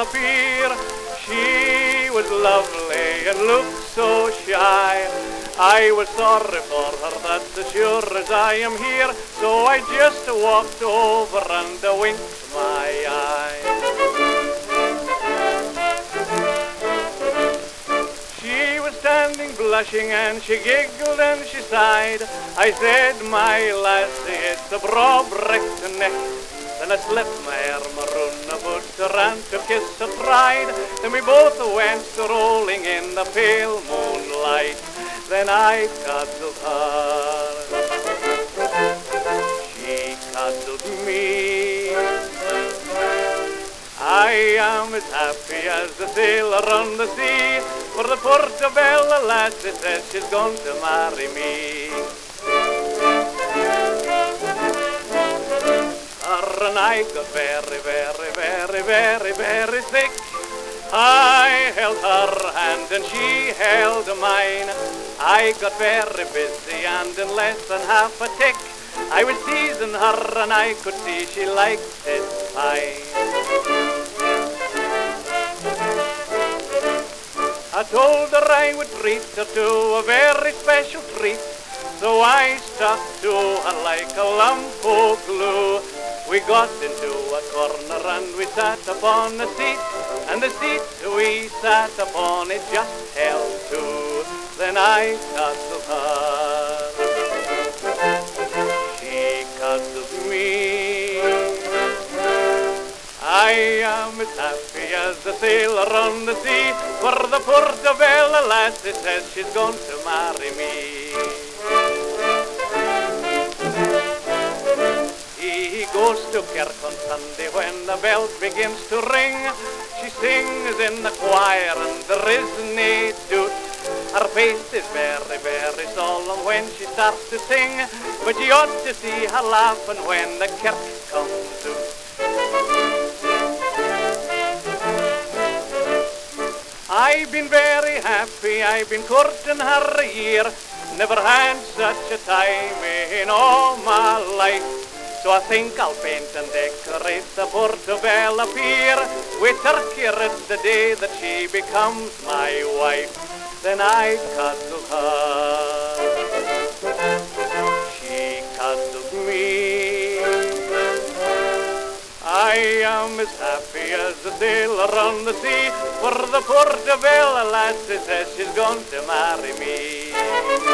the pier. She was lovely and looked so shy. I was sorry for her, that's as sure as I am here. So I just walked over and winked my eye. She was standing blushing and she giggled and she sighed. I said, my lassie, it's a broad-bricked neck. Then I slipped my arm around about her and to kiss her tried. Then we both went strolling in the pale moonlight. Then I cuddled her. She cuddled me. I am as happy as a sailor on the sea, for the Portobello lassie says she's going to marry me. Her and I got very, very, very, very, very thick. I held her hand and she held mine. I got very busy and in less than half a tick I was teasing her and I could see she liked it fine. I told her I would treat her to a very special treat, so I stuck to her like a lump of glue. We got into a corner and we sat upon a seat, and the seat we sat upon it just held two. Then I cuddled her, she cuddled me. I am as happy as a sailor on the sea, for the Portobello lassie says she's going to marry me. He goes to kirk on Sunday when the bell begins to ring. She sings in the choir and there is nae doubt. Her face is very, very solemn when she starts to sing, but you ought to see her laughing when the kirk comes out. I've been very happy, I've been courting her a year, never had such a time in all my life. So I think I'll paint and decorate the Portobello pier with turkey red the day that she becomes my wife. Then I cuddle her, she cuddled me. I am as happy as a sailor on the sea, for the Portobello lassie says she's going to marry me.